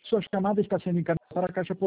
Sua chamada está sendo encaminhada para a caixa